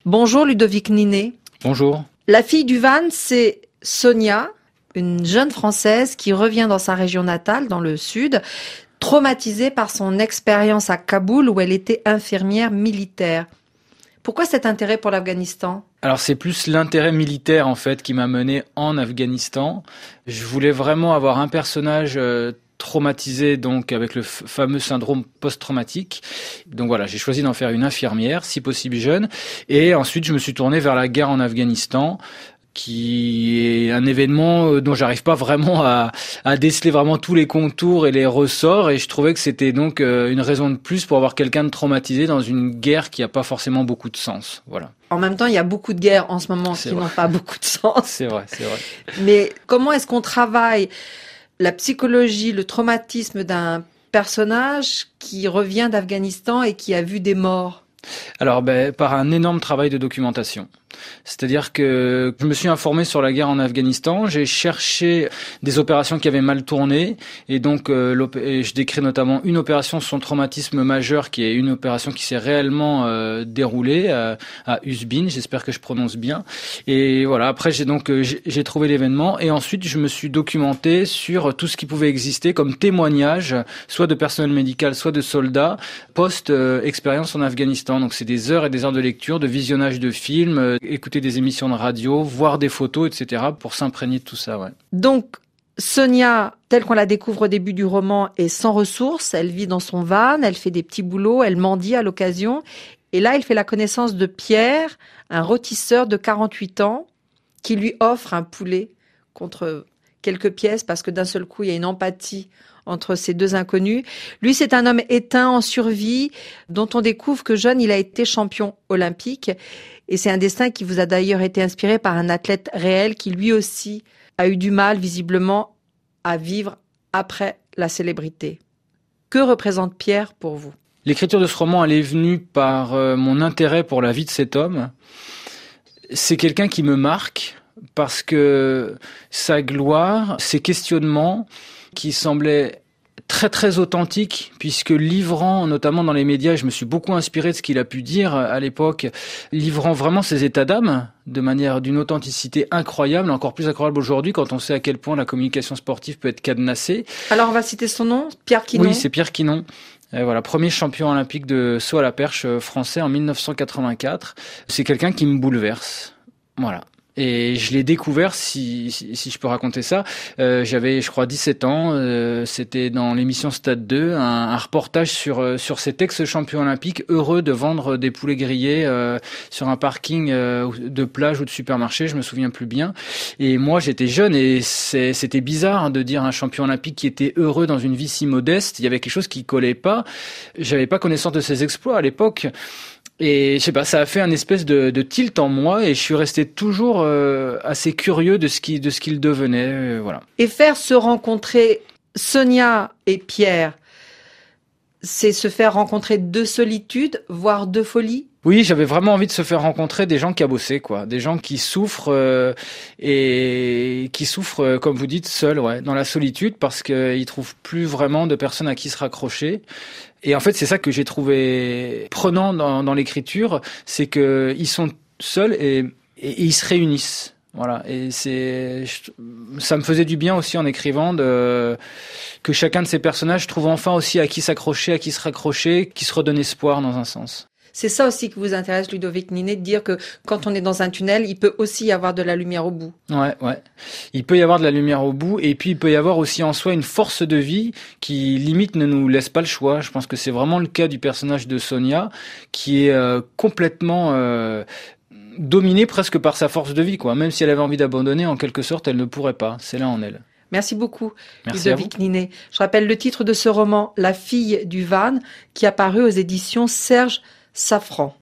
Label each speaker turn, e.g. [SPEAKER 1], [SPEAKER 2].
[SPEAKER 1] Bonjour Ludovic Ninet.
[SPEAKER 2] Bonjour.
[SPEAKER 1] La fille du van, c'est Sonia, une jeune Française qui revient dans sa région natale, dans le sud, traumatisée par son expérience à Kaboul où elle était infirmière militaire. Pourquoi cet intérêt pour l'Afghanistan ?
[SPEAKER 2] Alors c'est plus l'intérêt militaire en fait qui m'a mené en Afghanistan. Je voulais vraiment avoir un personnage traumatisé donc avec le fameux syndrome post-traumatique. Donc voilà, j'ai choisi d'en faire une infirmière, si possible jeune. Et ensuite je me suis tourné vers la guerre en Afghanistan, qui est un événement dont j'arrive pas vraiment à déceler vraiment tous les contours et les ressorts, et je trouvais que c'était donc une raison de plus pour avoir quelqu'un de traumatisé dans une guerre qui a pas forcément beaucoup de sens. Voilà.
[SPEAKER 1] En même temps, il y a beaucoup de guerres en ce moment qui n'ont pas beaucoup de sens.
[SPEAKER 2] C'est vrai.
[SPEAKER 1] Mais comment est-ce qu'on travaille la psychologie, le traumatisme d'un personnage qui revient d'Afghanistan et qui a vu des morts ?
[SPEAKER 2] Alors, par un énorme travail de documentation. C'est-à-dire que je me suis informé sur la guerre en Afghanistan, j'ai cherché des opérations qui avaient mal tourné, et donc je décris notamment une opération sur son traumatisme majeur, qui est une opération qui s'est réellement déroulée à Uzbin, j'espère que je prononce bien. Et voilà, après j'ai trouvé l'événement, et ensuite je me suis documenté sur tout ce qui pouvait exister comme témoignage, soit de personnel médical, soit de soldats, post-expérience en Afghanistan. Donc c'est des heures et des heures de lecture, de visionnage de films, écouter des émissions de radio, voir des photos, etc. pour s'imprégner de tout ça, ouais.
[SPEAKER 1] Donc, Sonia, telle qu'on la découvre au début du roman, est sans ressources. Elle vit dans son van, elle fait des petits boulots, elle mendie à l'occasion. Et là, elle fait la connaissance de Pierre, un rôtisseur de 48 ans, qui lui offre un poulet contre quelques pièces, parce que d'un seul coup, il y a une empathie entre ces deux inconnus. Lui, c'est un homme éteint en survie, dont on découvre que jeune, il a été champion olympique. Et c'est un destin qui vous a d'ailleurs été inspiré par un athlète réel qui lui aussi a eu du mal, visiblement, à vivre après la célébrité. Que représente Pierre pour vous ?
[SPEAKER 2] L'écriture de ce roman, elle est venue par mon intérêt pour la vie de cet homme. C'est quelqu'un qui me marque parce que sa gloire, ses questionnements qui semblaient très très authentique, puisque livrant, notamment dans les médias, je me suis beaucoup inspiré de ce qu'il a pu dire à l'époque, livrant vraiment ses états d'âme de manière d'une authenticité incroyable, encore plus incroyable aujourd'hui quand on sait à quel point la communication sportive peut être cadenassée.
[SPEAKER 1] Alors on va citer son nom, Pierre Quinon.
[SPEAKER 2] Oui, c'est Pierre Quinon. Voilà, premier champion olympique de saut à la perche français en 1984. C'est quelqu'un qui me bouleverse. Voilà. Et je l'ai découvert, si je peux raconter ça, j'avais, je crois, 17 ans, c'était dans l'émission Stade 2, un reportage sur cet ex-champion olympique heureux de vendre des poulets grillés sur un parking de plage ou de supermarché, je me souviens plus bien. Et moi, j'étais jeune et c'était bizarre de dire un champion olympique qui était heureux dans une vie si modeste. Il y avait quelque chose qui collait pas. J'avais pas connaissance de ses exploits à l'époque. Et je sais pas, ça a fait un espèce de tilt en moi et je suis resté toujours assez curieux de ce qu'il devenait, voilà.
[SPEAKER 1] Et faire se rencontrer Sonia et Pierre, c'est se faire rencontrer de solitude, voire de folie ?
[SPEAKER 2] Oui, j'avais vraiment envie de se faire rencontrer des gens cabossés, quoi, des gens qui souffrent et qui souffrent, comme vous dites, seuls, ouais, dans la solitude, parce qu'ils trouvent plus vraiment de personnes à qui se raccrocher. Et en fait, c'est ça que j'ai trouvé prenant dans l'écriture, c'est que ils sont seuls et ils se réunissent. Voilà, et ça me faisait du bien aussi en écrivant que chacun de ces personnages trouve enfin aussi à qui s'accrocher, à qui se raccrocher, qui se redonne espoir dans un sens.
[SPEAKER 1] C'est ça aussi qui vous intéresse, Ludovic Ninet, de dire que quand on est dans un tunnel, il peut aussi y avoir de la lumière au bout.
[SPEAKER 2] Ouais. Il peut y avoir de la lumière au bout, et puis il peut y avoir aussi en soi une force de vie qui, limite, ne nous laisse pas le choix. Je pense que c'est vraiment le cas du personnage de Sonia, qui est complètement dominée presque par sa force de vie, quoi. Même si elle avait envie d'abandonner, en quelque sorte, elle ne pourrait pas. C'est là en elle.
[SPEAKER 1] Merci beaucoup,
[SPEAKER 2] Merci
[SPEAKER 1] Ludovic Ninet. Je rappelle le titre de ce roman, La fille du van, qui a paru aux éditions Serge Safran.